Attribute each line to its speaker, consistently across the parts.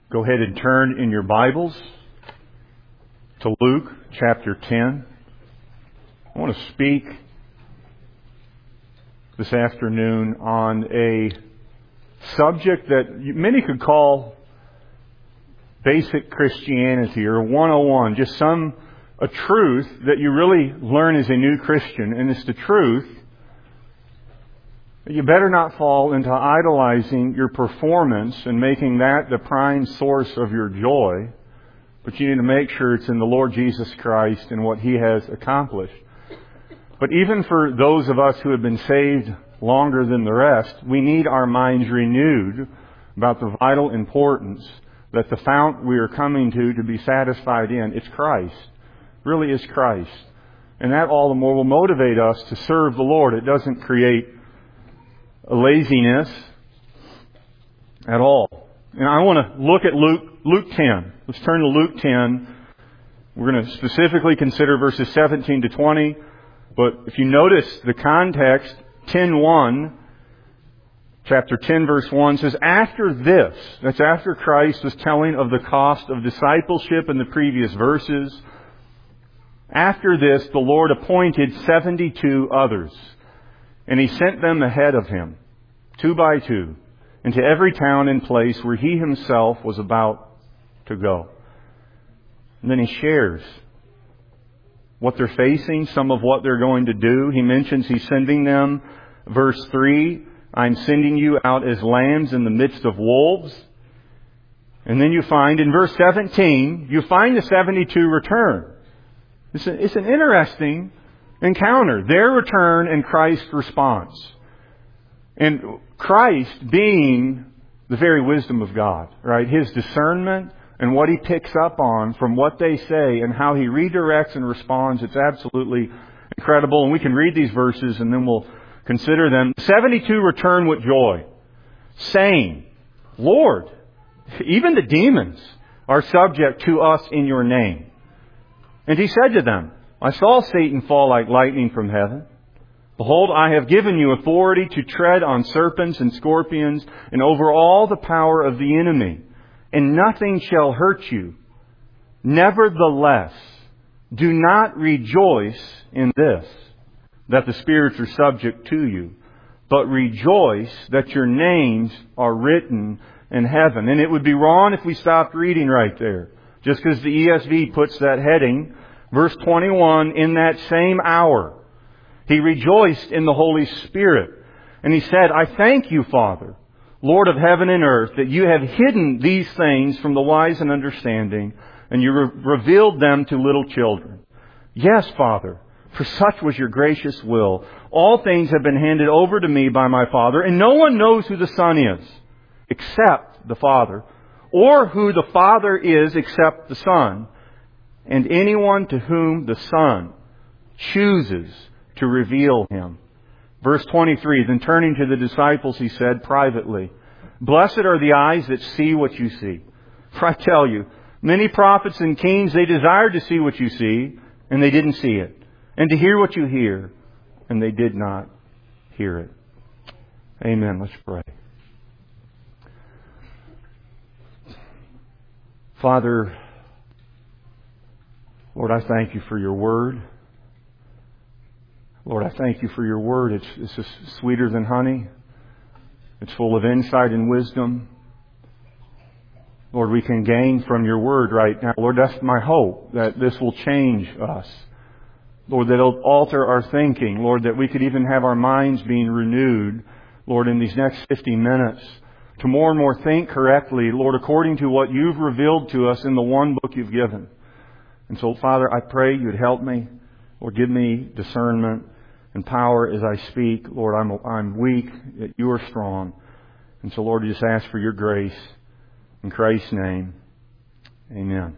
Speaker 1: Go ahead and turn in your Bibles to Luke chapter 10. I want to speak this afternoon on a subject that many could call basic Christianity or 101, just a truth that you really learn as a new Christian, and it's the truth that you better not fall into idolizing your performance and making that the prime source of your joy, but you need to make sure it's in the Lord Jesus Christ and what He has accomplished. But even for those of us who have been saved longer than the rest, we need our minds renewed about the vital importance that the fount we are coming to be satisfied in, it's Christ. Really is Christ. And that all the more will motivate us to serve the Lord. It doesn't create a laziness at all. And I want to look at Luke 10. Let's turn to Luke 10. We're going to specifically consider verses 17 to 20. But if you notice the context, 10:1, chapter 10 verse 1 says, after this, that's after Christ was telling of the cost of discipleship in the previous verses. After this, the Lord appointed 72 others. And He sent them ahead of Him, 2 by 2, into every town and place where He Himself was about to go. And then He shares what they're facing, some of what they're going to do. He mentions He's sending them, verse 3, I'm sending you out as lambs in the midst of wolves. And then you find in verse 17, you find the 72 return. It's an interesting encounter. Their return and Christ's response. And Christ being the very wisdom of God, right? His discernment and what He picks up on from what they say and how He redirects and responds, it's absolutely incredible. And we can read these verses and then we'll consider them. 72 return with joy, saying, Lord, even the demons are subject to us in your name. And He said to them, I saw Satan fall like lightning from heaven. Behold, I have given you authority to tread on serpents and scorpions and over all the power of the enemy, and nothing shall hurt you. Nevertheless, do not rejoice in this, that the spirits are subject to you, but rejoice that your names are written in heaven. And it would be wrong if we stopped reading right there, just because the ESV puts that heading. Verse 21, in that same hour, He rejoiced in the Holy Spirit. And He said, I thank you, Father, Lord of heaven and earth, that you have hidden these things from the wise and understanding, and you revealed them to little children. Yes, Father, for such was your gracious will. All things have been handed over to me by my Father, and no one knows who the Son is, except the Father, or who the Father is except the Son, and anyone to whom the Son chooses to reveal Him. Verse 23, then turning to the disciples, He said privately, Blessed are the eyes that see what you see. For I tell you, many prophets and kings, they desired to see what you see, and they didn't see it. And to hear what you hear, and they did not hear it. Amen. Let's pray. Father, Lord, I thank you for your word. Lord, I thank you for your word. It's just sweeter than honey. It's full of insight and wisdom. Lord, we can gain from your word right now. Lord, that's my hope, that this will change us. Lord, that it'll alter our thinking. Lord, that we could even have our minds being renewed, Lord, in these next 50 minutes to more and more think correctly, Lord, according to what you've revealed to us in the one book you've given. And so, Father, I pray you'd help me. Lord, give me discernment and power as I speak. Lord, I'm weak, yet you are strong. And so, Lord, I just ask for your grace. In Christ's name, amen.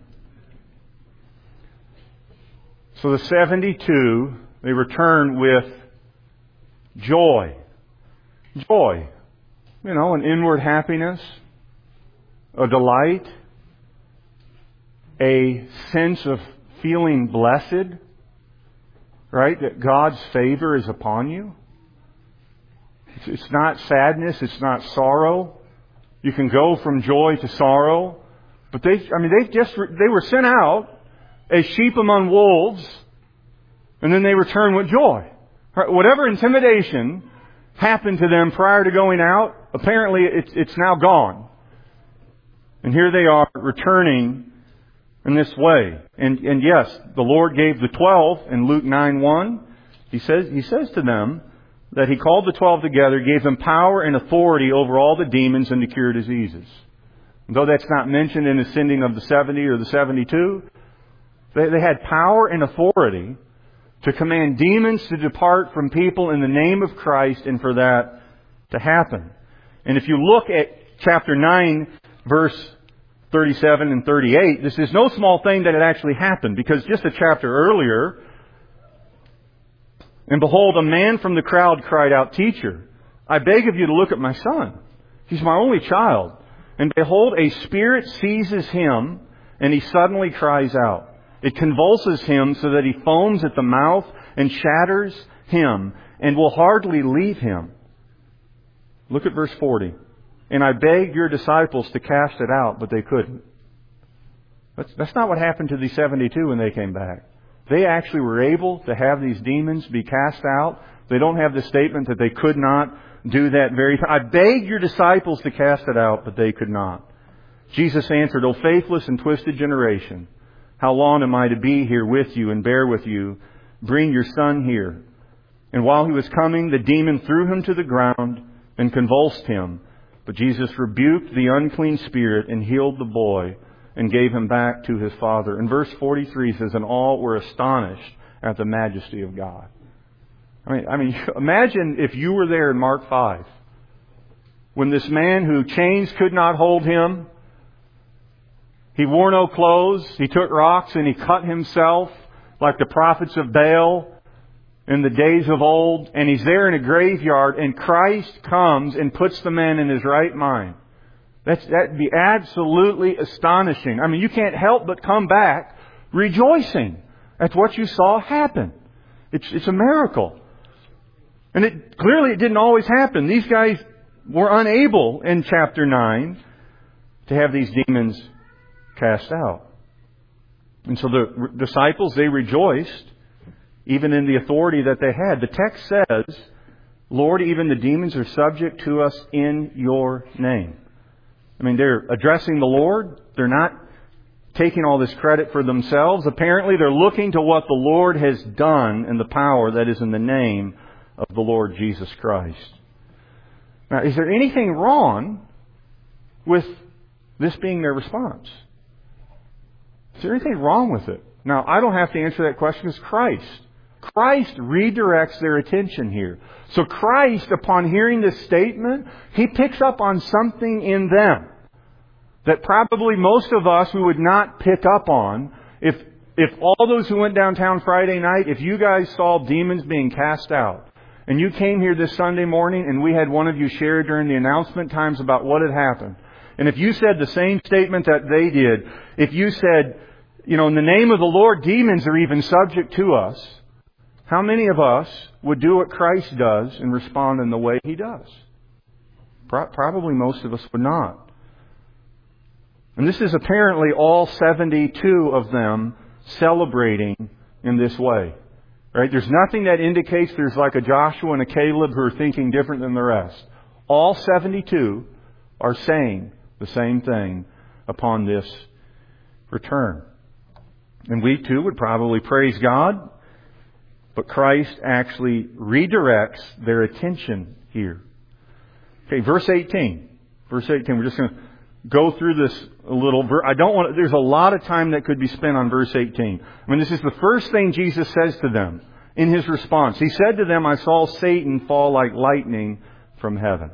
Speaker 1: So the 72, they return with joy. Joy. You know, an inward happiness, a delight, a sense of feeling blessed, right? That God's favor is upon you. It's not sadness. It's not sorrow. You can go from joy to sorrow. But they were sent out as sheep among wolves, and then they return with joy. Whatever intimidation happened to them prior to going out, apparently it's now gone. And here they are returning in this way. And yes, the Lord gave the 12 in Luke 9:1. He says to them that He called the 12 together, gave them power and authority over all the demons and to cure diseases. And though that's not mentioned in the sending of the 70 or the 72, they had power and authority to command demons to depart from people in the name of Christ and for that to happen. And if you look at chapter 9, verse 37 and 38, this is no small thing that it actually happened, because just a chapter earlier, and behold, a man from the crowd cried out, "Teacher, I beg of you to look at my son. He's my only child. And behold, a spirit seizes him, and he suddenly cries out. It convulses him so that he foams at the mouth and shatters him, and will hardly leave him." Look at verse 40. "And I begged your disciples to cast it out, but they couldn't." That's not what happened to the 72 when they came back. They actually were able to have these demons be cast out. They don't have the statement that they could not do that very thing. "I begged your disciples to cast it out, but they could not." Jesus answered, "O faithless and twisted generation, how long am I to be here with you and bear with you? Bring your son here." And while he was coming, the demon threw him to the ground and convulsed him. But Jesus rebuked the unclean spirit and healed the boy and gave him back to his father. And verse 43 says, "And all were astonished at the majesty of God." I mean, imagine if you were there in Mark 5, when this man who chains could not hold him, he wore no clothes, he took rocks and he cut himself like the prophets of Baal in the days of old, and he's there in a graveyard, and Christ comes and puts the man in his right mind. That'd be absolutely astonishing. I mean, you can't help but come back rejoicing at what you saw happen. It's a miracle. And clearly it didn't always happen. These guys were unable in chapter 9 to have these demons cast out. And so the disciples, they rejoiced even in the authority that they had. The text says, "Lord, even the demons are subject to us in your name." I mean, they're addressing the Lord. They're not taking all this credit for themselves. Apparently, they're looking to what the Lord has done and the power that is in the name of the Lord Jesus Christ. Now, is there anything wrong with this being their response? Is there anything wrong with it? Now, I don't have to answer that question because Christ redirects their attention here. So Christ, upon hearing this statement, He picks up on something in them that probably most of us we would not pick up on. If all those who went downtown Friday night, if you guys saw demons being cast out, and you came here this Sunday morning and we had one of you share during the announcement times about what had happened, and if you said the same statement that they did, if you said, in the name of the Lord, demons are even subject to us, how many of us would do what Christ does and respond in the way He does? Probably most of us would not. And this is apparently all 72 of them celebrating in this way. Right? There's nothing that indicates there's like a Joshua and a Caleb who are thinking different than the rest. All 72 are saying the same thing upon this return. And we too would probably praise God, but Christ actually redirects their attention here. Okay, verse 18. Verse 18, we're just going to go through this a little. There's a lot of time that could be spent on verse 18. I mean, this is the first thing Jesus says to them in His response. He said to them, "I saw Satan fall like lightning from heaven."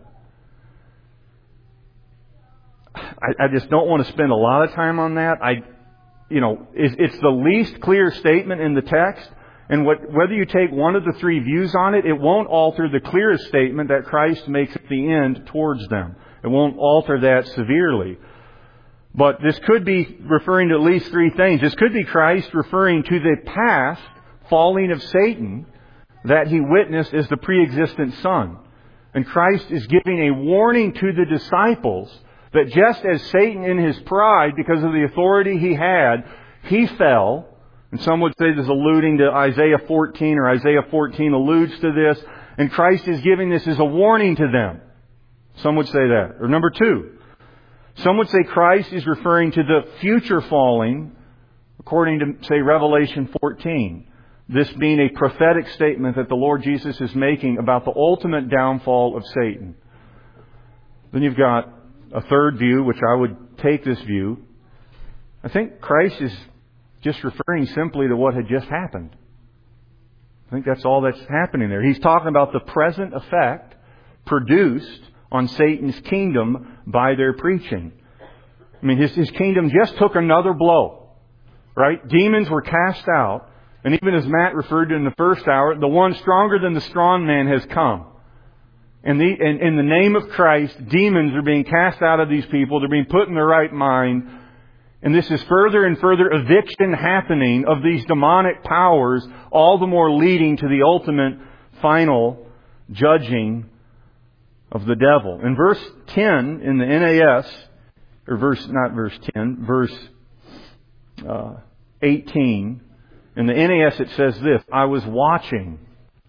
Speaker 1: I just don't want to spend a lot of time on that. It's the least clear statement in the text. And whether you take one of the three views on it, it won't alter the clearest statement that Christ makes at the end towards them. It won't alter that severely. But this could be referring to at least three things. This could be Christ referring to the past falling of Satan that He witnessed as the pre-existent Son. And Christ is giving a warning to the disciples That just as Satan in his pride, because of the authority he had, he fell. And some would say this is alluding to Isaiah 14, or Isaiah 14 alludes to this. And Christ is giving this as a warning to them. Some would say that. Or number two, some would say Christ is referring to the future falling, according to, say, Revelation 14. This being a prophetic statement that the Lord Jesus is making about the ultimate downfall of Satan. Then you've got a third view, which I would take this view. I think Christ is just referring simply to what had just happened. I think that's all that's happening there. He's talking about the present effect produced on Satan's kingdom by their preaching. I mean, his kingdom just took another blow. Right? Demons were cast out. And even as Matt referred to in the first hour, the one stronger than the strong man has come. And in the name of Christ, demons are being cast out of these people. They're being put in their right mind. And this is further and further eviction happening of these demonic powers, all the more leading to the ultimate final judging of the devil. In verse 10 in the NAS, or verse 18, in the NAS it says this, I was watching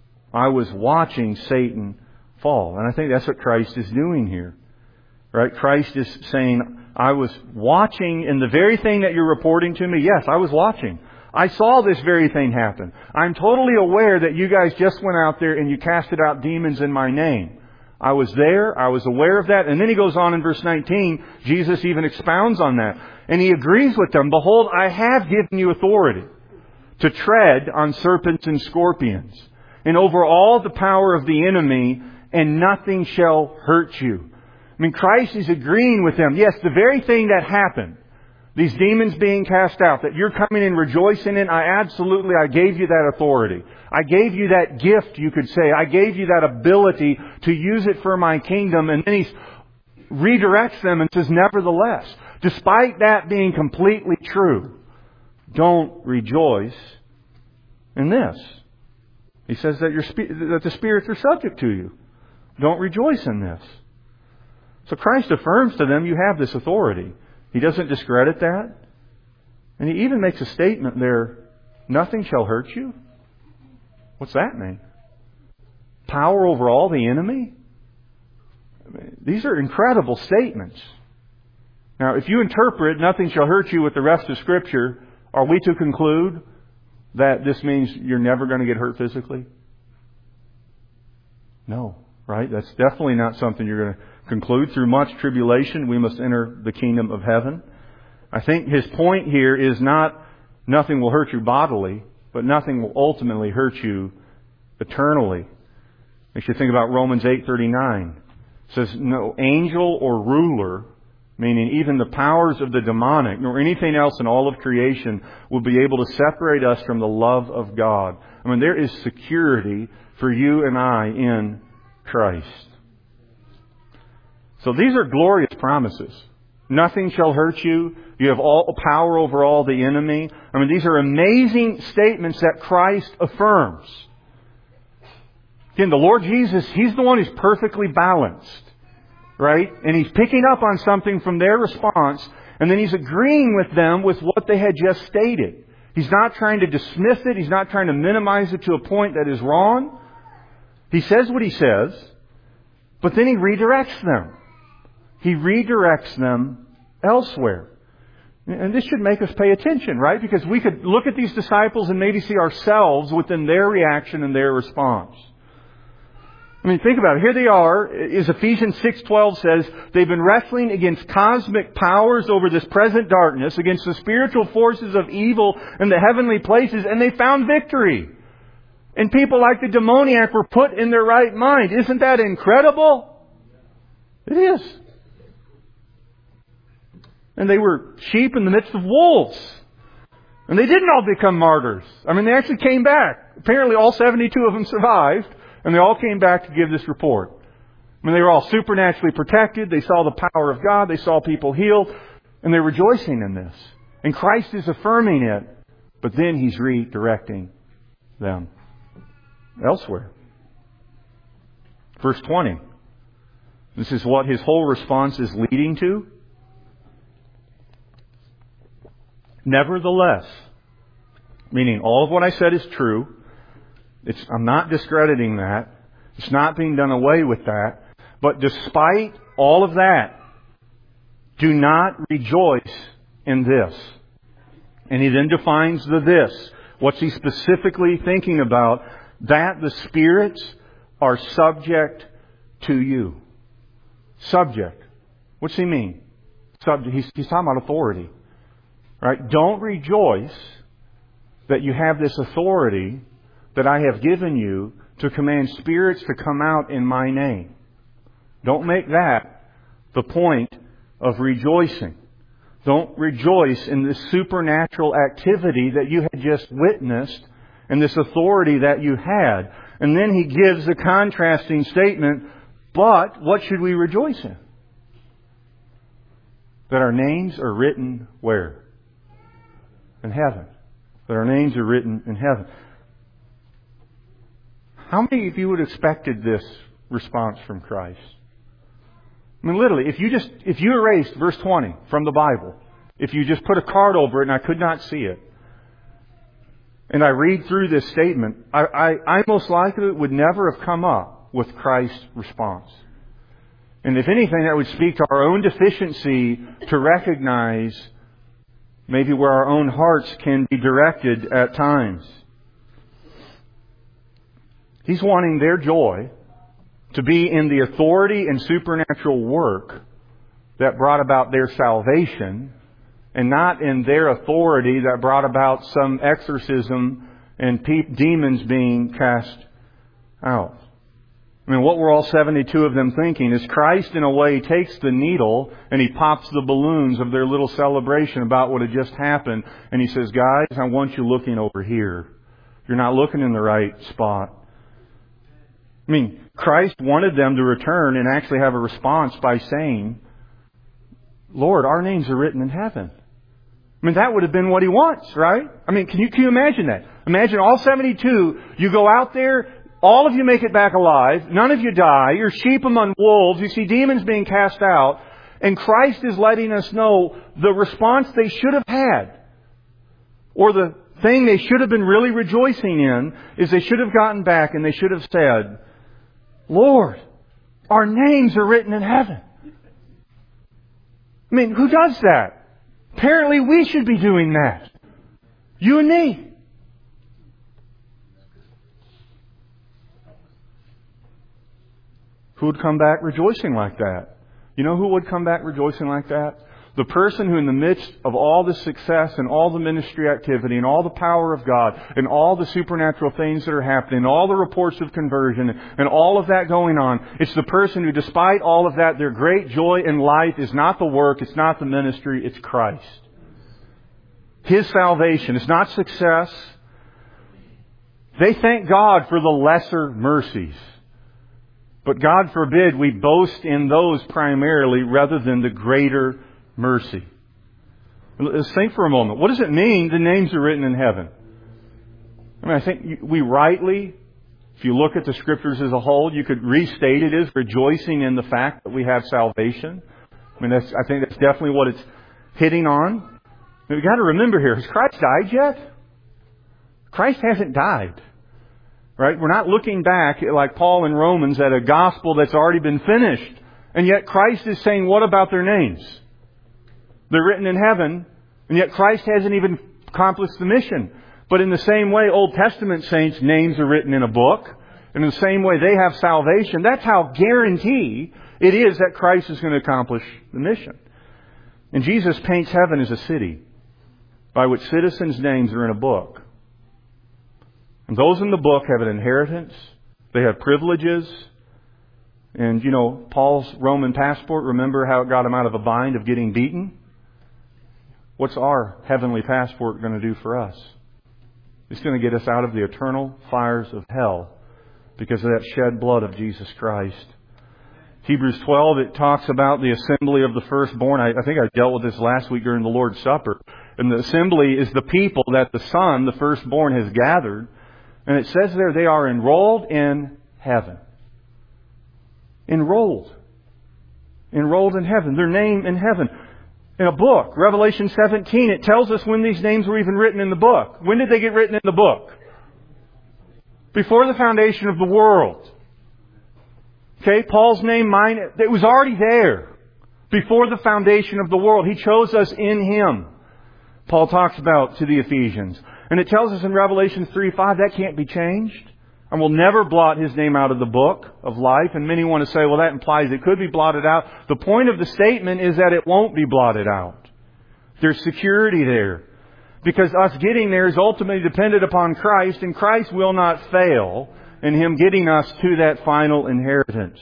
Speaker 1: Satan fall. And I think that's what Christ is doing here. Right? Christ is saying, I was watching, in the very thing that you're reporting to me, yes, I was watching. I saw this very thing happen. I'm totally aware that you guys just went out there and you casted out demons in my name. I was there. I was aware of that. And then he goes on in verse 19. Jesus even expounds on that. And he agrees with them. Behold, I have given you authority to tread on serpents and scorpions and over all the power of the enemy, and nothing shall hurt you. I mean, Christ is agreeing with them. Yes, the very thing that happened, these demons being cast out, that you're coming and rejoicing in, I gave you that authority. I gave you that gift, you could say. I gave you that ability to use it for my kingdom. And then he redirects them and says, nevertheless, despite that being completely true, don't rejoice in this. He says that the spirits are subject to you. Don't rejoice in this. So Christ affirms to them, you have this authority. He doesn't discredit that. And he even makes a statement there, nothing shall hurt you. What's that mean? Power over all the enemy? I mean, these are incredible statements. Now, if you interpret nothing shall hurt you with the rest of Scripture, are we to conclude that this means you're never going to get hurt physically? No, right? That's definitely not something you're going to conclude. Through much tribulation, we must enter the kingdom of heaven. I think his point here is not nothing will hurt you bodily, but nothing will ultimately hurt you eternally. Makes you think about Romans 8:39. It says, no angel or ruler, meaning even the powers of the demonic, nor anything else in all of creation, will be able to separate us from the love of God. I mean, there is security for you and I in Christ. So these are glorious promises. Nothing shall hurt you. You have all power over all the enemy. I mean, these are amazing statements that Christ affirms. Again, the Lord Jesus, He's the one who's perfectly balanced. Right? And He's picking up on something from their response, and then He's agreeing with them with what they had just stated. He's not trying to dismiss it. He's not trying to minimize it to a point that is wrong. He says what He says, but then He redirects them. He redirects them elsewhere. And this should make us pay attention, right? Because we could look at these disciples and maybe see ourselves within their reaction and their response. I mean, think about it. Here they are, as Ephesians 6:12 says, they've been wrestling against cosmic powers over this present darkness, against the spiritual forces of evil in the heavenly places, and they found victory. And people like the demoniac were put in their right mind. Isn't that incredible? It is. And they were sheep in the midst of wolves. And they didn't all become martyrs. I mean, they actually came back. Apparently all 72 of them survived. And they all came back to give this report. I mean, they were all supernaturally protected. They saw the power of God. They saw people healed. And they're rejoicing in this. And Christ is affirming it. But then He's redirecting them elsewhere. Verse 20. This is what his whole response is leading to. Nevertheless, meaning all of what I said is true. I'm not discrediting that. It's not being done away with that. But despite all of that, do not rejoice in this. And he then defines the this. What's he specifically thinking about? That the spirits are subject to you. Subject. What's he mean? Subject. He's talking about authority. Right? Don't rejoice that you have this authority that I have given you to command spirits to come out in my name. Don't make that the point of rejoicing. Don't rejoice in this supernatural activity that you had just witnessed and this authority that you had. And then he gives a contrasting statement, but what should we rejoice in? That our names are written where? In heaven. That our names are written in heaven. How many of you would have expected this response from Christ? I mean, literally, if you erased verse 20 from the Bible, if you just put a card over it and I could not see it, and I read through this statement, I most likely would never have come up with Christ's response. And if anything, that would speak to our own deficiency to recognize maybe where our own hearts can be directed at times. He's wanting their joy to be in the authority and supernatural work that brought about their salvation, and not in their authority that brought about some exorcism and demons being cast out. I mean, what were all 72 of them thinking? Is Christ, in a way, takes the needle and He pops the balloons of their little celebration about what had just happened, and He says, guys, I want you looking over here. You're not looking in the right spot. I mean, Christ wanted them to return and actually have a response by saying, Lord, our names are written in heaven. I mean, that would have been what He wants, right? I mean, can you imagine that? Imagine all 72, you go out there, all of you make it back alive, none of you die, you're sheep among wolves, you see demons being cast out, and Christ is letting us know the response they should have had, or the thing they should have been really rejoicing in, is they should have gotten back and they should have said, Lord, our names are written in heaven. I mean, who does that? Apparently we should be doing that. You and me. Who would come back rejoicing like that? You know who would come back rejoicing like that? The person who in the midst of all the success and all the ministry activity and all the power of God and all the supernatural things that are happening and all the reports of conversion and all of that going on, it's the person who, despite all of that, their great joy in life is not the work, it's not the ministry, it's Christ. His salvation. It's not success. They thank God for the lesser mercies. But God forbid we boast in those primarily rather than the greater mercy. Let's think for a moment. What does it mean the names are written in heaven? I mean, I think we rightly, if you look at the Scriptures as a whole, you could restate it as rejoicing in the fact that we have salvation. I mean, I think that's definitely what it's hitting on. We've got to remember here, has Christ died yet? Christ hasn't died. Right? We're not looking back like Paul in Romans at a gospel that's already been finished. And yet Christ is saying, what about their names? They're written in heaven, and yet Christ hasn't even accomplished the mission. But in the same way, Old Testament saints' names are written in a book. And in the same way they have salvation. That's how guarantee it is that Christ is going to accomplish the mission. And Jesus paints heaven as a city by which citizens' names are in a book. And those in the book have an inheritance. They have privileges. And, you know, Paul's Roman passport, remember how it got him out of a bind of getting beaten? What's our heavenly passport going to do for us? It's going to get us out of the eternal fires of hell because of that shed blood of Jesus Christ. Hebrews 12, it talks about the assembly of the firstborn. I think I dealt with this last week during the Lord's Supper. And the assembly is the people that the Son, the firstborn, has gathered. And it says there they are enrolled in heaven. Enrolled. enrolled in heaven, their name in heaven. In a book, Revelation 17, it tells us when these names were even written in the book. When did they get written in the book? Before the foundation of the world. Okay, Paul's name, mine, it was already there. Before the foundation of the world. He chose us in Him. Paul talks about to the Ephesians. And it tells us in Revelation 3:5 that can't be changed. And will never blot His name out of the book of life. And many want to say, well, that implies it could be blotted out. The point of the statement is that it won't be blotted out. There's security there. Because us getting there is ultimately dependent upon Christ, and Christ will not fail in Him getting us to that final inheritance.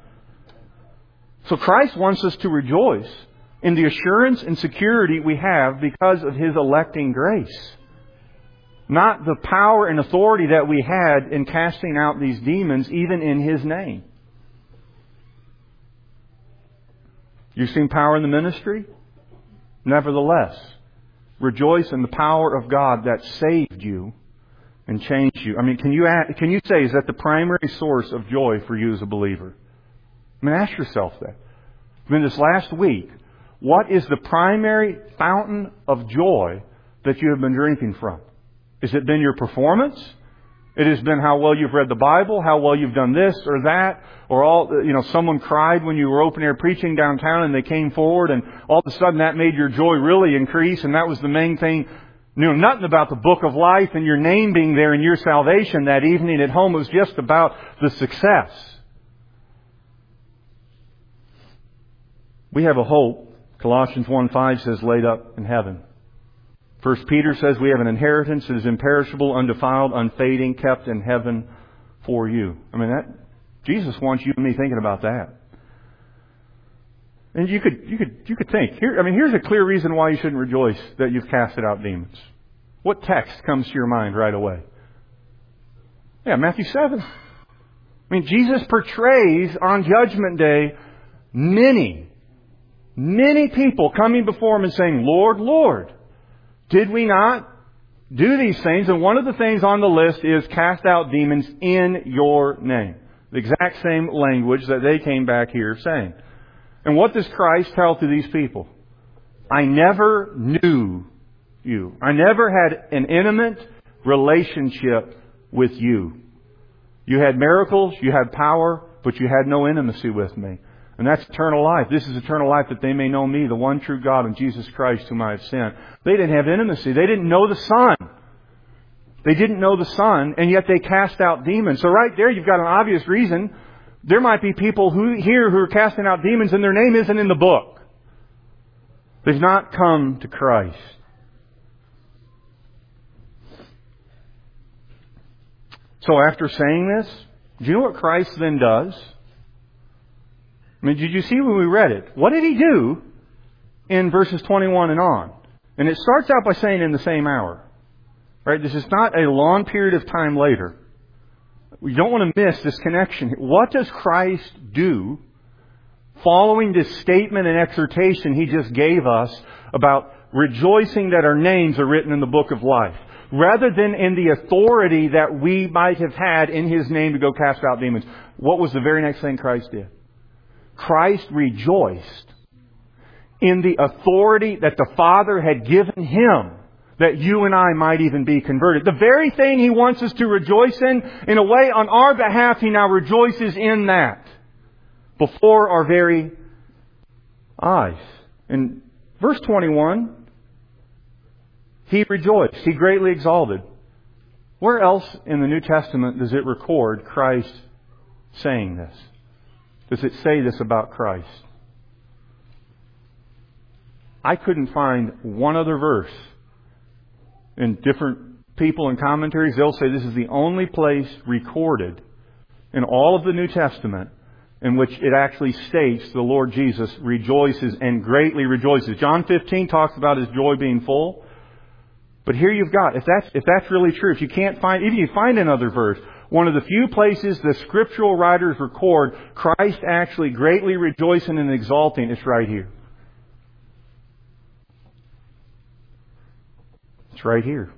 Speaker 1: So Christ wants us to rejoice in the assurance and security we have because of His electing grace. Not the power and authority that we had in casting out these demons, even in His name. You've seen power in the ministry? Nevertheless, rejoice in the power of God that saved you and changed you. I mean, can you say, is that the primary source of joy for you as a believer? I mean, ask yourself that. I mean, this last week, what is the primary fountain of joy that you have been drinking from? Has it been your performance? It has been how well you've read the Bible, how well you've done this or that, or someone cried when you were open air preaching downtown and they came forward and all of a sudden that made your joy really increase and that was the main thing. You knew nothing about the book of life and your name being there and your salvation that evening at home. It was just about the success. We have a hope, Colossians 1:5 says, laid up in heaven. 1 Peter says we have an inheritance that is imperishable, undefiled, unfading, kept in heaven for you. I mean, Jesus wants you and me thinking about that. And you could think, here's a clear reason why you shouldn't rejoice that you've casted out demons. What text comes to your mind right away? Yeah, Matthew 7. I mean, Jesus portrays on Judgment Day many people coming before Him and saying, Lord, Lord, did we not do these things? And one of the things on the list is cast out demons in your name. The exact same language that they came back here saying. And what does Christ tell to these people? I never knew you. I never had an intimate relationship with you. You had miracles, you had power, but you had no intimacy with me. And that's eternal life. This is eternal life, that they may know me, the one true God, and Jesus Christ whom I have sent. They didn't have intimacy. They didn't know the Son. They didn't know the Son, and yet they cast out demons. So right there you've got an obvious reason. There might be people who are casting out demons and their name isn't in the book. They've not come to Christ. So after saying this, do you know what Christ then does? I mean, did you see when we read it? What did He do in verses 21 and on? And it starts out by saying in the same hour. Right? This is not a long period of time later. We don't want to miss this connection. What does Christ do following this statement and exhortation He just gave us about rejoicing that our names are written in the book of life, rather than in the authority that we might have had in His name to go cast out demons? What was the very next thing Christ did? Christ rejoiced in the authority that the Father had given Him, that you and I might even be converted. The very thing He wants us to rejoice in a way, on our behalf, He now rejoices in that before our very eyes. In verse 21, He rejoiced. He greatly exalted. Where else in the New Testament does it record Christ saying this? Does it say this about Christ? I couldn't find one other verse. In different people and commentaries, they'll say this is the only place recorded in all of the New Testament in which it actually states the Lord Jesus rejoices and greatly rejoices. John 15 talks about His joy being full. But here you've got, if that's really true, if you can't find, even if you find another verse, one of the few places the scriptural writers record Christ actually greatly rejoicing and exalting, it's right here. It's right here.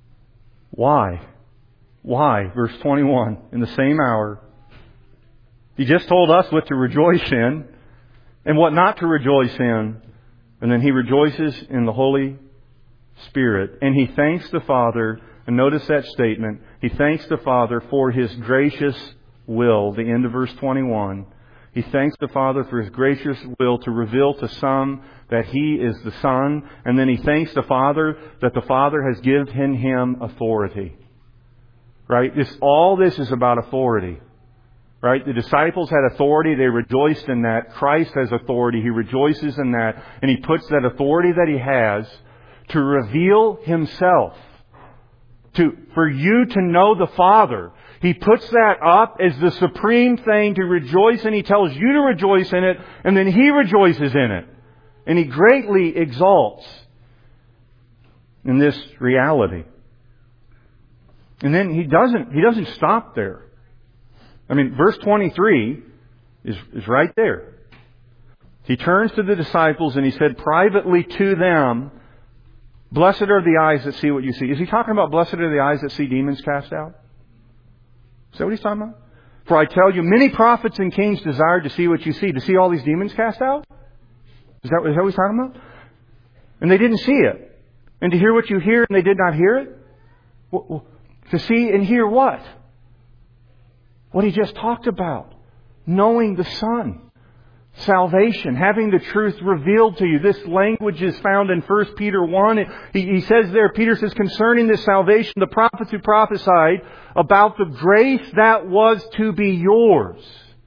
Speaker 1: Why? Why? Verse 21, in the same hour, He just told us what to rejoice in and what not to rejoice in. And then He rejoices in the Holy Spirit. And He thanks the Father. And notice that statement. He thanks the Father for His gracious will. The end of verse 21. He thanks the Father for His gracious will to reveal to some that He is the Son. And then He thanks the Father that the Father has given Him authority. Right? All this is about authority. Right? The disciples had authority. They rejoiced in that. Christ has authority. He rejoices in that. And He puts that authority that He has to reveal Himself. For you to know the Father. He puts that up as the supreme thing to rejoice in. He tells you to rejoice in it. And then He rejoices in it. And He greatly exalts in this reality. And then He doesn't stop there. I mean, verse 23 is right there. He turns to the disciples and He said privately to them, "Blessed are the eyes that see what you see." Is He talking about blessed are the eyes that see demons cast out? Is that what He's talking about? "For I tell you, many prophets and kings desired to see what you see." To see all these demons cast out? Is that what He's talking about? And they didn't see it. And to hear what you hear and they did not hear it? Well, to see and hear what? What He just talked about. Knowing the Son. Salvation. Having the truth revealed to you. This language is found in 1 Peter 1. He says there, Peter says, concerning this salvation, the prophets who prophesied about the grace that was to be yours.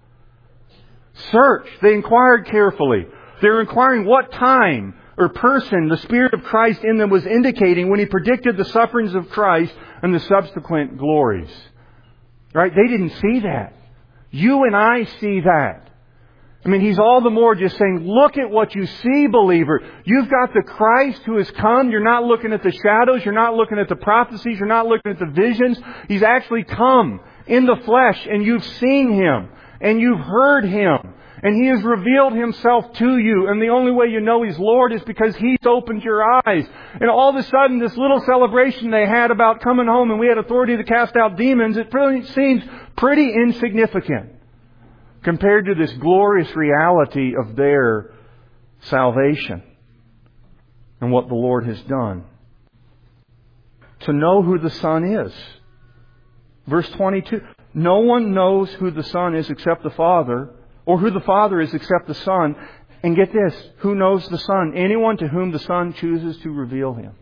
Speaker 1: Search. They inquired carefully. They're inquiring what time or person the Spirit of Christ in them was indicating when He predicted the sufferings of Christ and the subsequent glories. Right? They didn't see that. You and I see that. I mean, He's all the more just saying, look at what you see, believer. You've got the Christ who has come. You're not looking at the shadows. You're not looking at the prophecies. You're not looking at the visions. He's actually come in the flesh, and you've seen Him, and you've heard Him, and He has revealed Himself to you. And the only way you know He's Lord is because He's opened your eyes. And all of a sudden, this little celebration they had about coming home and we had authority to cast out demons, it really seems pretty insignificant compared to this glorious reality of their salvation and what the Lord has done. To know who the Son is. Verse 22. No one knows who the Son is except the Father, or who the Father is except the Son. And get this, who knows the Son? Anyone to whom the Son chooses to reveal Him.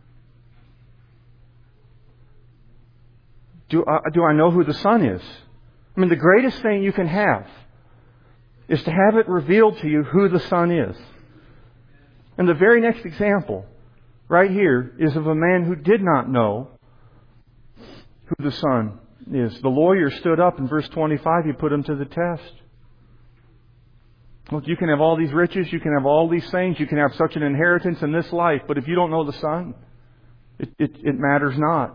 Speaker 1: Do I know who the Son is? I mean, the greatest thing you can have is to have it revealed to you who the Son is. And the very next example, right here, is of a man who did not know who the Son is. The lawyer stood up in verse 25. He put him to the test. Look, you can have all these riches, you can have all these things, you can have such an inheritance in this life, but if you don't know the Son, it matters not.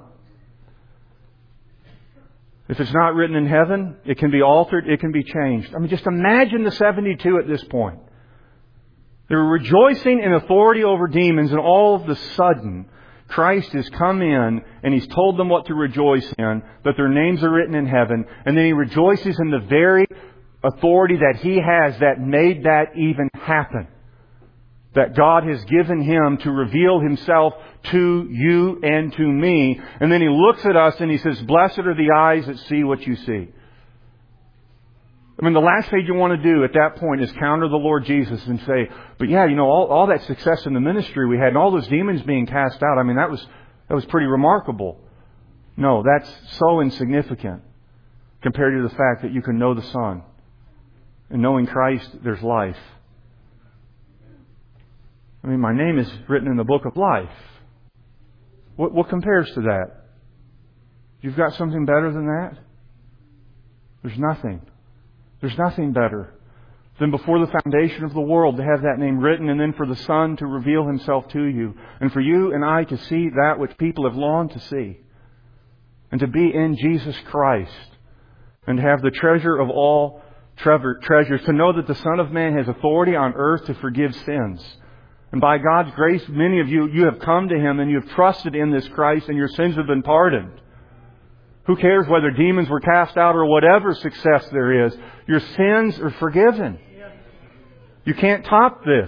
Speaker 1: If it's not written in heaven, it can be altered, it can be changed. I mean, just imagine the 72 at this point. They were rejoicing in authority over demons, and all of a sudden, Christ has come in and He's told them what to rejoice in, that their names are written in heaven, and then He rejoices in the very authority that He has that made that even happen. That God has given Him to reveal Himself to you and to me. And then He looks at us and He says, blessed are the eyes that see what you see. I mean, the last thing you want to do at that point is counter the Lord Jesus and say, but yeah, you know, all that success in the ministry we had and all those demons being cast out, I mean, that was pretty remarkable. No, that's so insignificant compared to the fact that you can know the Son. And knowing Christ, there's life. I mean, my name is written in the book of life. What compares to that? You've got something better than that? There's nothing. There's nothing better than before the foundation of the world to have that name written, and then for the Son to reveal Himself to you, and for you and I to see that which people have longed to see, and to be in Jesus Christ, and to have the treasure of all treasures, to know that the Son of Man has authority on earth to forgive sins. And by God's grace, many of you have come to Him and you have trusted in this Christ and your sins have been pardoned. Who cares whether demons were cast out or whatever success there is? Your sins are forgiven. You can't top this.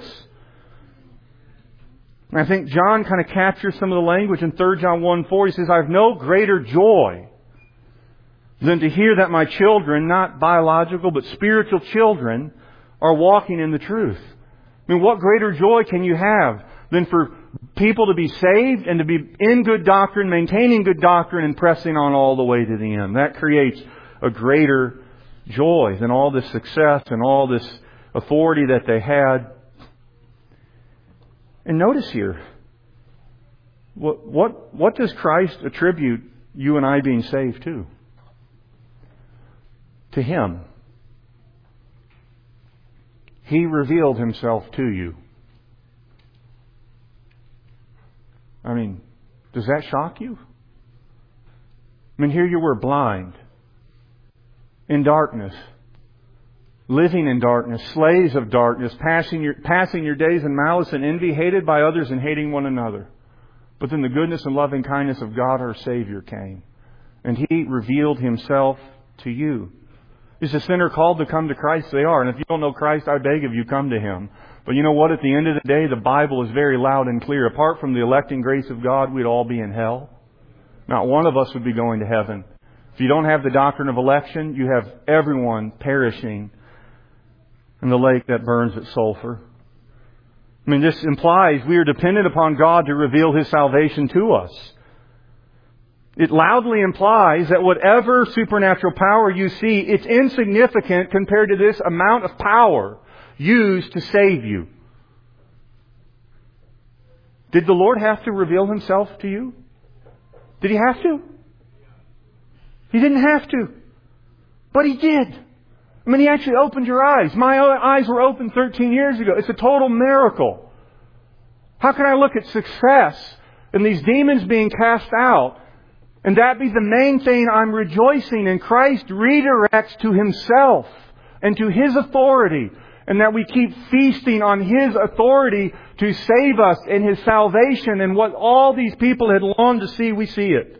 Speaker 1: And I think John kind of captures some of the language in 3 John 1:4. He says, I have no greater joy than to hear that my children, not biological but spiritual children, are walking in the truth. I mean, what greater joy can you have than for people to be saved and to be in good doctrine, maintaining good doctrine, and pressing on all the way to the end? That creates a greater joy than all this success and all this authority that they had. And notice here, what does Christ attribute you and I being saved to? To Him. He revealed Himself to you. I mean, does that shock you? I mean, here you were blind, in darkness, living in darkness, slaves of darkness, passing your days in malice and envy, hated by others and hating one another. But then the goodness and loving kindness of God our Savior came, and He revealed Himself to you. Is a sinner called to come to Christ? They are. And if you don't know Christ, I beg of you, come to Him. But you know what? At the end of the day, the Bible is very loud and clear. Apart from the electing grace of God, we'd all be in hell. Not one of us would be going to heaven. If you don't have the doctrine of election, you have everyone perishing in the lake that burns with sulfur. I mean, this implies we are dependent upon God to reveal His salvation to us. It loudly implies that whatever supernatural power you see, it's insignificant compared to this amount of power used to save you. Did the Lord have to reveal Himself to you? Did He have to? He didn't have to. But He did. I mean, He actually opened your eyes. My eyes were opened 13 years ago. It's a total miracle. How can I look at success and these demons being cast out, and that be the main thing I'm rejoicing in? Christ redirects to Himself and to His authority, and that we keep feasting on His authority to save us and His salvation. And what all these people had longed to see, we see it.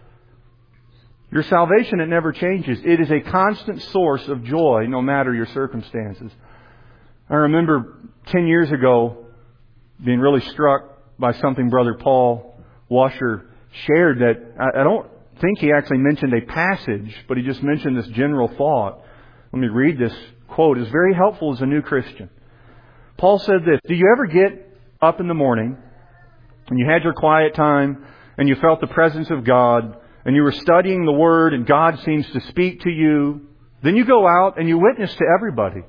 Speaker 1: Your salvation, it never changes. It is a constant source of joy, no matter your circumstances. I remember 10 years ago being really struck by something Brother Paul Washer shared, that I don't think he actually mentioned a passage, but he just mentioned this general thought. Let me read this quote. It's very helpful as a new Christian. Paul said this: do you ever get up in the morning and you had your quiet time and you felt the presence of God and you were studying the Word and God seems to speak to you? Then you go out and you witness to everybody.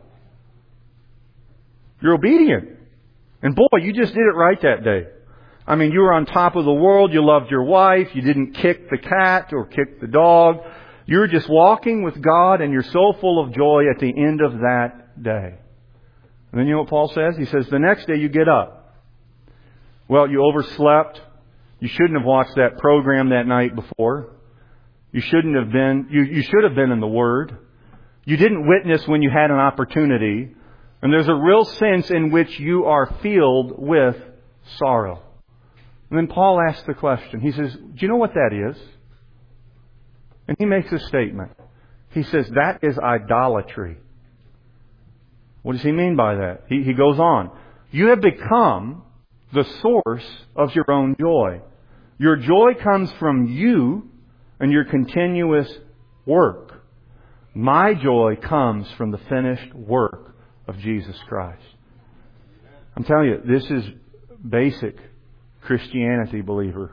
Speaker 1: You're obedient. And boy, you just did it right that day. I mean, you were on top of the world. You loved your wife. You didn't kick the cat or kick the dog. You were just walking with God, and you're so full of joy at the end of that day. And then you know what Paul says? He says, the next day you get up. Well, you overslept. You shouldn't have watched that program that night before. You shouldn't have been. You should have been in the Word. You didn't witness when you had an opportunity. And there's a real sense in which you are filled with sorrow. And then Paul asks the question. He says, do you know what that is? And he makes a statement. He says, that is idolatry. What does he mean by that? He goes on. You have become the source of your own joy. Your joy comes from you and your continuous work. My joy comes from the finished work of Jesus Christ. I'm telling you, this is basic Christianity, believer.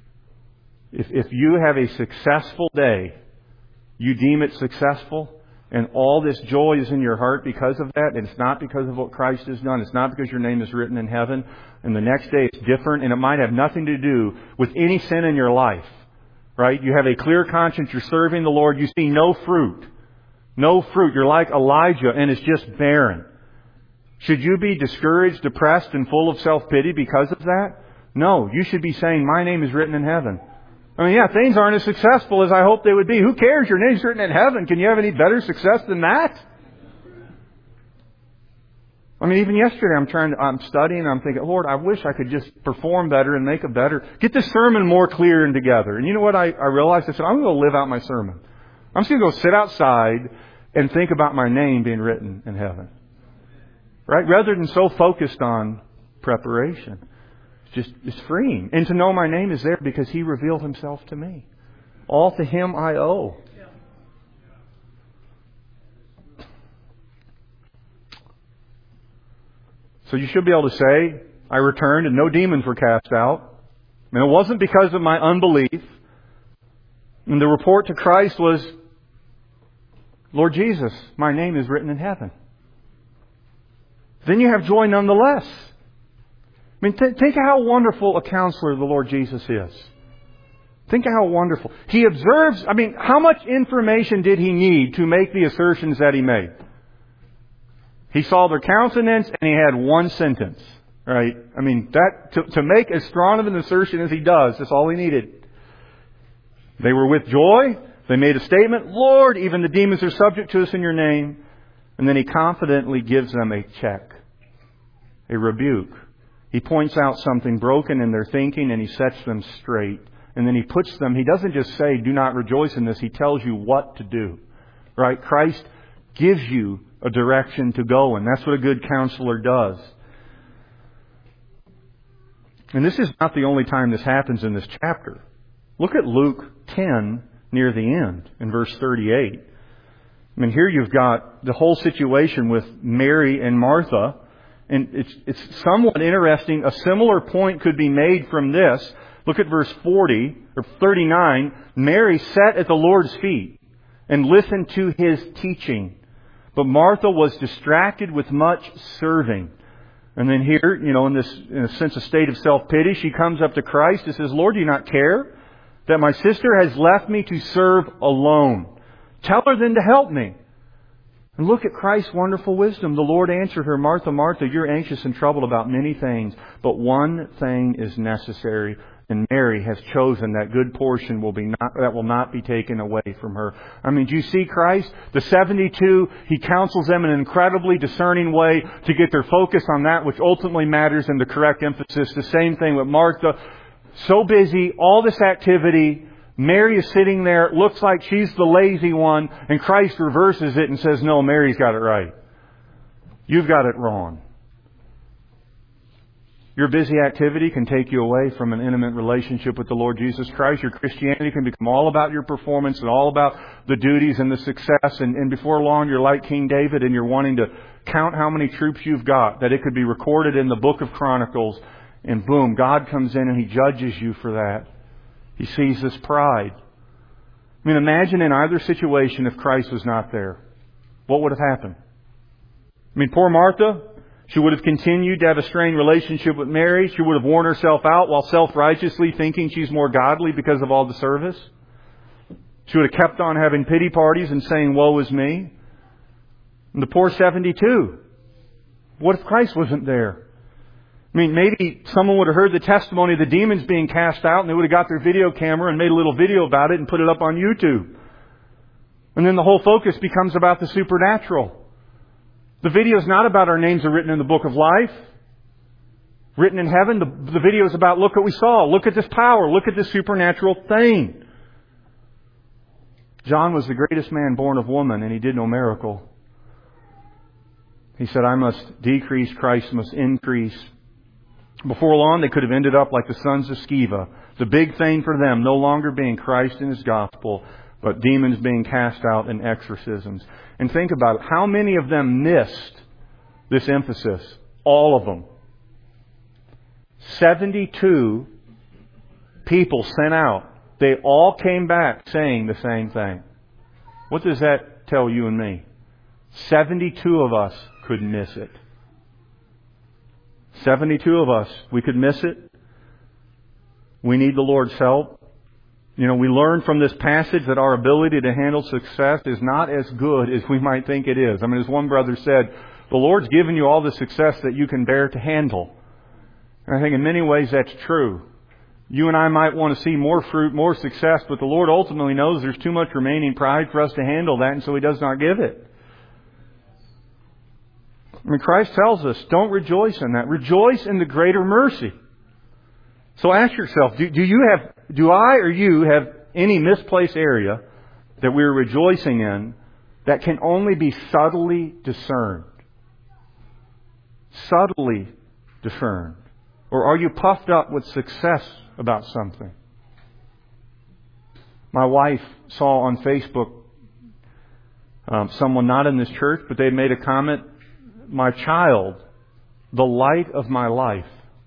Speaker 1: If you have a successful day, you deem it successful, and all this joy is in your heart because of that, and it's not because of what Christ has done. It's not because your name is written in heaven, and the next day it's different, and it might have nothing to do with any sin in your life. Right? You have a clear conscience. You're serving the Lord. You see no fruit. No fruit. You're like Elijah, and it's just barren. Should you be discouraged, depressed, and full of self-pity because of that? No. You should be saying, my name is written in heaven. I mean, yeah, things aren't as successful as I hoped they would be. Who cares? Your name's written in heaven. Can you have any better success than that? I mean, even yesterday I'm studying, I'm thinking, Lord, I wish I could just perform better and make it better. Get the sermon more clear and together. And you know what I realized? I said, I'm going to live out my sermon. I'm just going to go sit outside and think about my name being written in heaven. Right? Rather than so focused on preparation. It's freeing. And to know my name is there because He revealed Himself to me. All to Him I owe. So you should be able to say, I returned and no demons were cast out. And it wasn't because of my unbelief. And the report to Christ was, Lord Jesus, my name is written in heaven. Then you have joy nonetheless. I mean, think how wonderful a counselor the Lord Jesus is. Think how wonderful. He observes, how much information did He need to make the assertions that He made? He saw their countenance and He had one sentence. Right? To make as strong of an assertion as He does, that's all He needed. They were with joy. They made a statement, Lord, even the demons are subject to us in Your name. And then He confidently gives them a check, a rebuke. He points out something broken in their thinking and He sets them straight. And then He doesn't just say, do not rejoice in this. He tells you what to do. Right? Christ gives you a direction to go in. That's what a good counselor does. And this is not the only time this happens in this chapter. Look at Luke 10 near the end in verse 38. Here you've got the whole situation with Mary and Martha. And it's somewhat interesting. A similar point could be made from this. Look at verse 40 or 39. Mary sat at the Lord's feet and listened to His teaching. But Martha was distracted with much serving. And then here, in a sense, a state of self-pity, she comes up to Christ and says, Lord, do You not care that my sister has left me to serve alone? Tell her then to help me. And look at Christ's wonderful wisdom. The Lord answered her, Martha, Martha, you're anxious and troubled about many things, but one thing is necessary. And Mary has chosen that good portion that will not be taken away from her. Do you see Christ? The 72, He counsels them in an incredibly discerning way to get their focus on that which ultimately matters and the correct emphasis. The same thing with Martha. So busy, all this activity. Mary is sitting there. It looks like she's the lazy one. And Christ reverses it and says, no, Mary's got it right. You've got it wrong. Your busy activity can take you away from an intimate relationship with the Lord Jesus Christ. Your Christianity can become all about your performance and all about the duties and the success. And before long, you're like King David and you're wanting to count how many troops you've got, that it could be recorded in the book of Chronicles. And boom, God comes in and He judges you for that. He sees this pride. Imagine in either situation if Christ was not there. What would have happened? Poor Martha, she would have continued to have a strained relationship with Mary. She would have worn herself out while self-righteously thinking she's more godly because of all the service. She would have kept on having pity parties and saying, woe is me. And the poor 72. What if Christ wasn't there? Maybe someone would have heard the testimony of the demons being cast out and they would have got their video camera and made a little video about it and put it up on YouTube. And then the whole focus becomes about the supernatural. The video is not about our names are written in the book of life, written in heaven. The video is about, look what we saw. Look at this power. Look at this supernatural thing. John was the greatest man born of woman, and he did no miracle. He said, I must decrease, Christ must increase. Before long, they could have ended up like the sons of Sceva. The big thing for them no longer being Christ and His gospel, but demons being cast out and exorcisms. And think about it. How many of them missed this emphasis? All of them. 72 people sent out. They all came back saying the same thing. What does that tell you and me? 72 of us could miss it. 72 of us, we could miss it. We need the Lord's help. We learn from this passage that our ability to handle success is not as good as we might think it is. As one brother said, the Lord's given you all the success that you can bear to handle. And I think in many ways that's true. You and I might want to see more fruit, more success, but the Lord ultimately knows there's too much remaining pride for us to handle that, and so He does not give it. I mean, Christ tells us, don't rejoice in that. Rejoice in the greater mercy. So ask yourself, do I or you have any misplaced area that we're rejoicing in that can only be subtly discerned? Subtly discerned. Or are you puffed up with success about something? My wife saw on Facebook someone not in this church, but they made a comment, my child, the light of my life.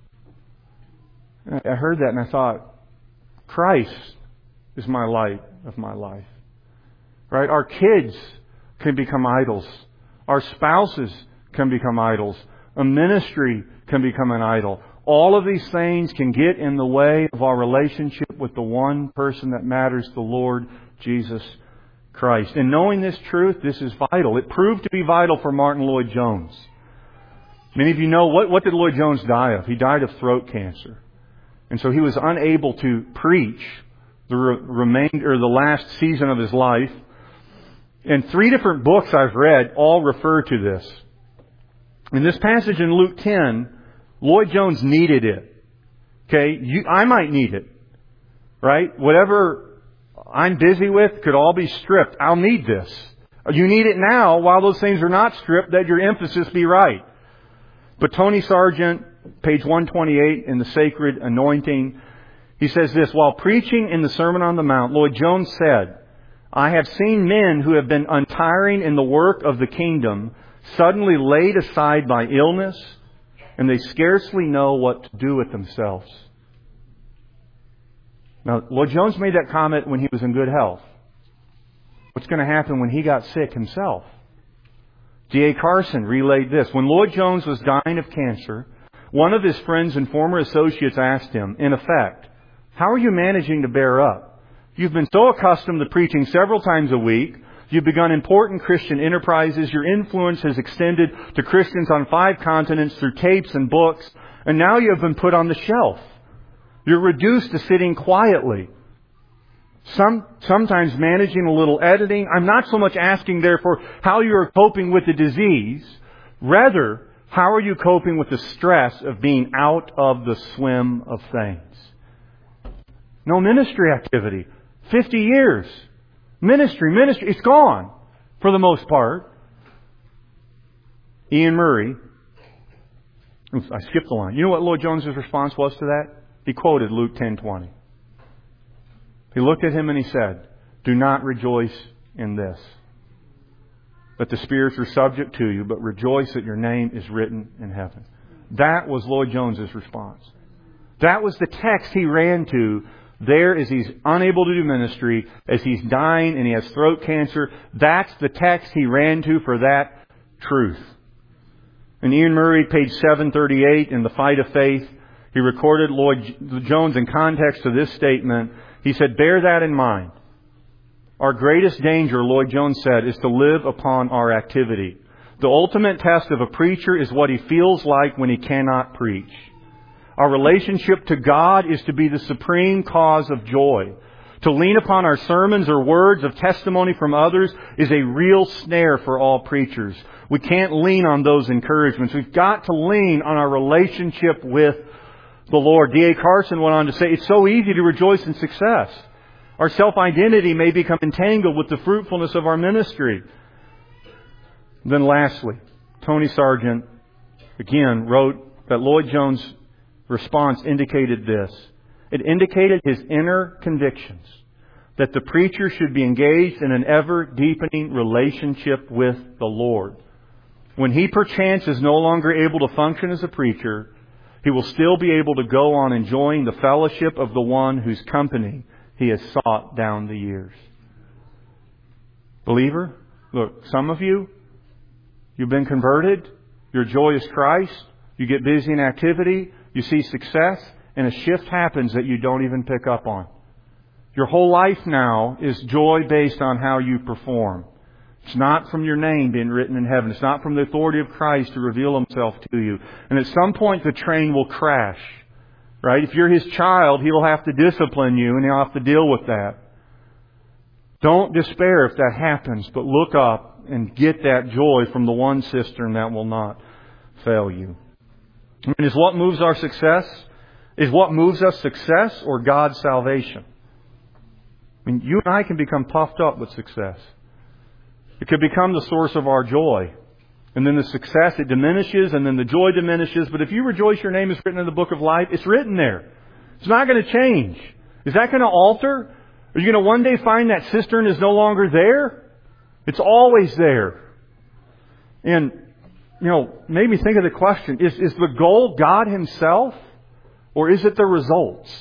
Speaker 1: I heard that and I thought, Christ is my light of my life. Right? Our kids can become idols. Our spouses can become idols. A ministry can become an idol. All of these things can get in the way of our relationship with the one person that matters, the Lord Jesus Christ. And knowing this truth, this is vital. It proved to be vital for Martin Lloyd-Jones. Many of you know, what did Lloyd-Jones die of? He died of throat cancer. And so he was unable to preach the last season of his life. And 3 different books I've read all refer to this. In this passage in Luke 10, Lloyd-Jones needed it. Okay? I might need it. Right? Whatever I'm busy with could all be stripped. I'll need this. You need it now while those things are not stripped, that your emphasis be right. But Tony Sargent, page 128 in the Sacred Anointing, he says this, while preaching in the Sermon on the Mount, Lloyd-Jones said, I have seen men who have been untiring in the work of the kingdom suddenly laid aside by illness, and they scarcely know what to do with themselves. Now, Lloyd-Jones made that comment when he was in good health. What's going to happen when he got sick himself? D.A. Carson relayed this. When Lloyd-Jones was dying of cancer, one of his friends and former associates asked him, in effect, how are you managing to bear up? You've been so accustomed to preaching several times a week. You've begun important Christian enterprises. Your influence has extended to Christians on 5 continents through tapes and books. And now you have been put on the shelf. You're reduced to sitting quietly. Sometimes managing a little editing. I'm not so much asking, therefore, how you are coping with the disease. Rather, how are you coping with the stress of being out of the swim of things? No ministry activity. 50 years. Ministry. It's gone for the most part. Ian Murray. Oops, I skipped the line. You know what Lloyd-Jones' response was to that? He quoted Luke 10:20. He looked at him and he said, do not rejoice in this, that the spirits are subject to you, but rejoice that your name is written in heaven. That was Lloyd-Jones' response. That was the text he ran to there as he's unable to do ministry, as he's dying and he has throat cancer. That's the text he ran to for that truth. And Ian Murray, page 738 in The Fight of Faith, he recorded Lloyd-Jones in context to this statement. He said, bear that in mind. Our greatest danger, Lloyd-Jones said, is to live upon our activity. The ultimate test of a preacher is what he feels like when he cannot preach. Our relationship to God is to be the supreme cause of joy. To lean upon our sermons or words of testimony from others is a real snare for all preachers. We can't lean on those encouragements. We've got to lean on our relationship with the Lord. D.A. Carson went on to say, it's so easy to rejoice in success. Our self-identity may become entangled with the fruitfulness of our ministry. Then lastly, Tony Sargent again wrote that Lloyd-Jones' response indicated this. It indicated his inner convictions that the preacher should be engaged in an ever-deepening relationship with the Lord. When he perchance is no longer able to function as a preacher, he will still be able to go on enjoying the fellowship of the one whose company he has sought down the years. Believer, look, some of you, you've been converted. Your joy is Christ. You get busy in activity. You see success. And a shift happens that you don't even pick up on. Your whole life now is joy based on how you perform. It's not from your name being written in heaven. It's not from the authority of Christ to reveal Himself to you. And at some point the train will crash. Right? If you're His child, He will have to discipline you and He'll have to deal with that. Don't despair if that happens, but look up and get that joy from the one cistern that will not fail you. I mean, is what moves our success? Is what moves us success or God's salvation? I mean, you and I can become puffed up with success. It could become the source of our joy. And then the success, it diminishes, and then the joy diminishes. But if you rejoice, your name is written in the book of life. It's written there. It's not going to change. Is that going to alter? Are you going to one day find that cistern is no longer there? It's always there. And, made me think of the question, is the goal God Himself? Or is it the results?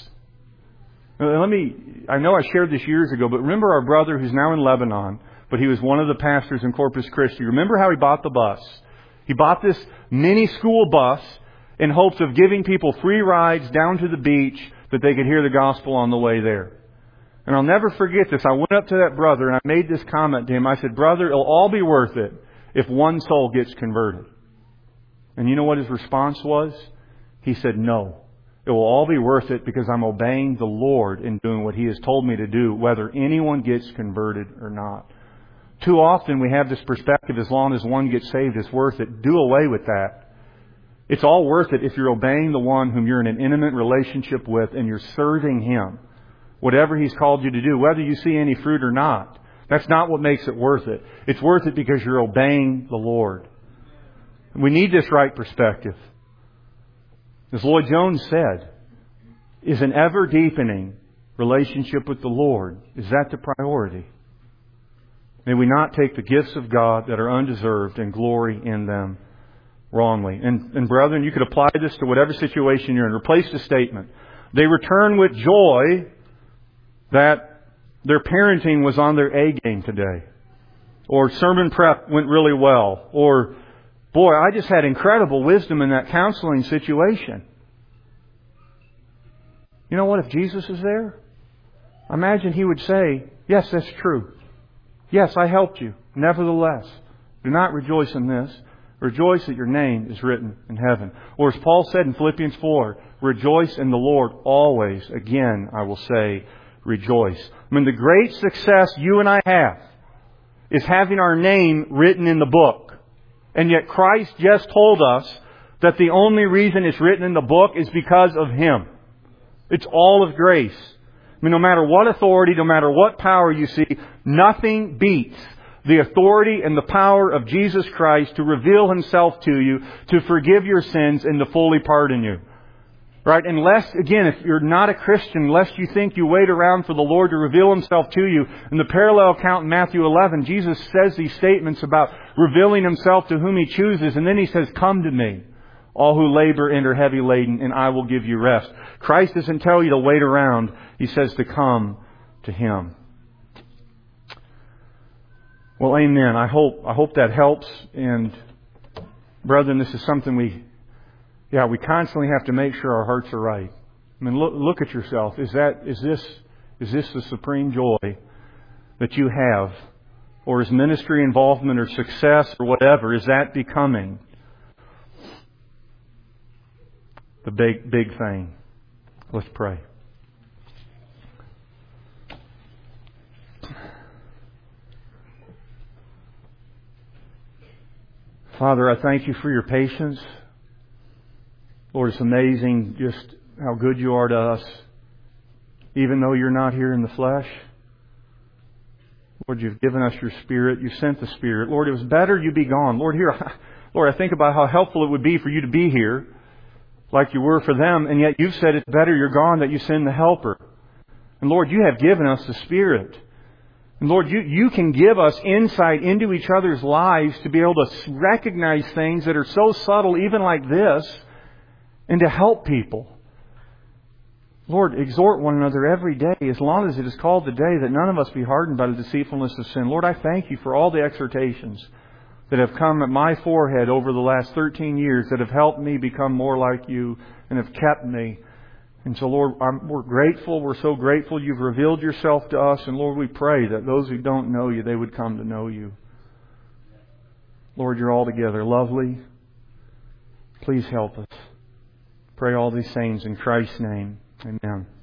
Speaker 1: I know I shared this years ago, but remember our brother who's now in Lebanon, but he was one of the pastors in Corpus Christi. Remember how he bought the bus? He bought this mini school bus in hopes of giving people free rides down to the beach that they could hear the gospel on the way there. And I'll never forget this. I went up to that brother and I made this comment to him. I said, "Brother, it'll all be worth it if one soul gets converted." And you know what his response was? He said, "No. It will all be worth it because I'm obeying the Lord in doing what He has told me to do, whether anyone gets converted or not." Too often we have this perspective, as long as one gets saved, it's worth it. Do away with that. It's all worth it if you're obeying the one whom you're in an intimate relationship with and you're serving Him. Whatever He's called you to do, whether you see any fruit or not. That's not what makes it worth it. It's worth it because you're obeying the Lord. We need this right perspective. As Lloyd Jones said, is an ever-deepening relationship with the Lord, is that the priority? May we not take the gifts of God that are undeserved and glory in them wrongly. And brethren, you could apply this to whatever situation you're in. Replace the statement. They return with joy that their parenting was on their A game today. Or sermon prep went really well. Or, boy, I just had incredible wisdom in that counseling situation. You know what? If Jesus is there, I imagine He would say, "Yes, that's true. Yes, I helped you. Nevertheless, do not rejoice in this. Rejoice that your name is written in heaven." Or as Paul said in Philippians 4, "Rejoice in the Lord always." Again, I will say, rejoice. I mean, the great success you and I have is having our name written in the book. And yet Christ just told us that the only reason it's written in the book is because of Him. It's all of grace. I mean, no matter what authority, no matter what power you see, nothing beats the authority and the power of Jesus Christ to reveal Himself to you, to forgive your sins, and to fully pardon you. Right? Unless, again, if you're not a Christian, unless you think you wait around for the Lord to reveal Himself to you, in the parallel account in Matthew 11, Jesus says these statements about revealing Himself to whom He chooses, and then He says, "Come to me, all who labor and are heavy laden, and I will give you rest." Christ doesn't tell you to wait around. He says to come to Him. Well, amen. I hope that helps. And brethren, this is something we constantly have to make sure our hearts are right. I mean, look at yourself. Is this the supreme joy that you have? Or is ministry involvement or success or whatever, is that becoming the big thing? Let's pray. Father, I thank You for Your patience. Lord, it's amazing just how good You are to us, even though You're not here in the flesh. Lord, You've given us Your Spirit. You sent the Spirit. Lord, it was better You be gone. Lord, I think about how helpful it would be for You to be here, like You were for them, and yet You've said it's better You're gone that You send the Helper. And Lord, You have given us the Spirit. And Lord, you can give us insight into each other's lives to be able to recognize things that are so subtle, even like this, and to help people. Lord, exhort one another every day, as long as it is called today, that none of us be hardened by the deceitfulness of sin. Lord, I thank You for all the exhortations that have come at my forehead over the last 13 years that have helped me become more like You and have kept me. And so, Lord, we're grateful. We're so grateful You've revealed Yourself to us. And Lord, we pray that those who don't know You, they would come to know You. Lord, You're altogether lovely. Please help us. Pray all these things in Christ's name. Amen.